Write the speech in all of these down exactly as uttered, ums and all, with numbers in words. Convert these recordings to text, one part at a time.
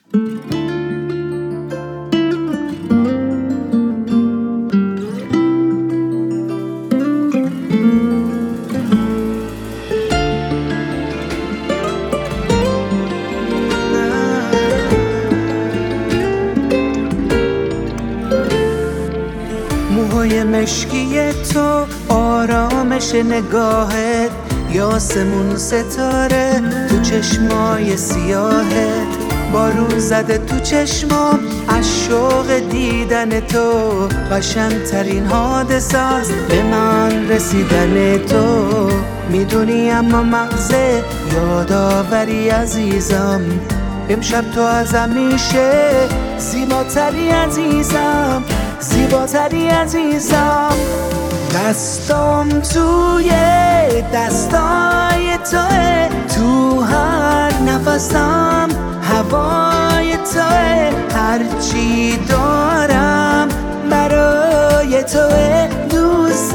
موهای مشکی تو، آرامش نگاهت، یاسمون ستاره تو چشمای سیاهت، بارون زده تو چشمام از شوق دیدن تو، قشنگترین حادثه است به من رسیدن تو. میدونی اما مغزه یادآوری عزیزم، امشب تو از همیشه زیباتری عزیزم، زیباتری عزیزم. دستام توی دستای توه، تو هر نفسم هوای توه، هرچی دارم برای توه، دوست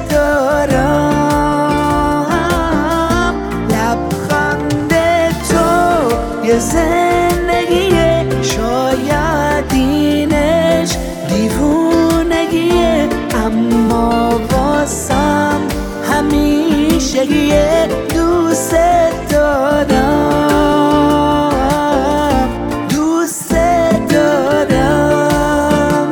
دارم. لبخند تو یه زندگیه، شاید اینش دیوونگیه، اما واسم همیشگیه، دوست دارم، دوست دارم.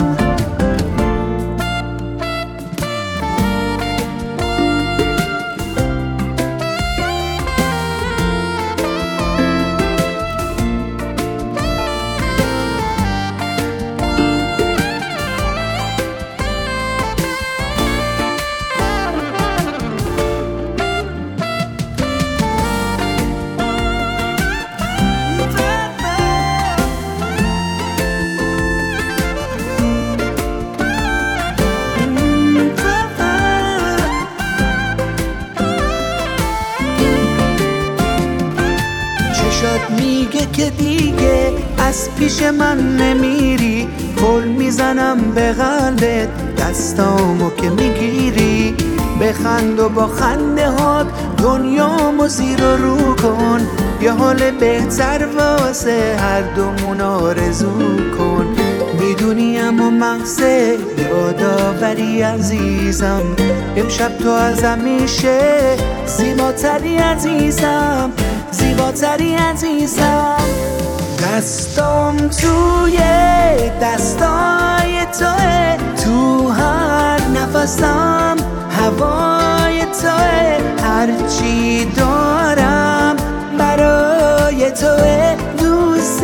چشات میگه که دیگه از پیش من نمیری، پل میزنم به قلبت دستامو که میگیری، بخند و با خنده هات دنیامو زیر و رو کن، یه حال بهتر واسه هر دومون آرزو کن. میدونی اما مغزه یادآوری عزیزم، امشب تو از همیشه زیباتری عزیزم، زیباتری عزیزم. دستام توی دستای توه، تو هر نفسم هوای توه، هرچی دارم برای توه، دوست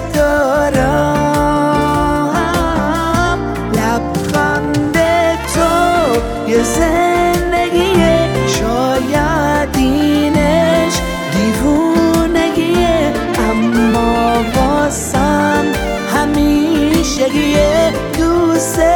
دارم. لبخند تو یه زندگیه، شاید اینش دیوونگیه، اما واسم همیشگیه، دوست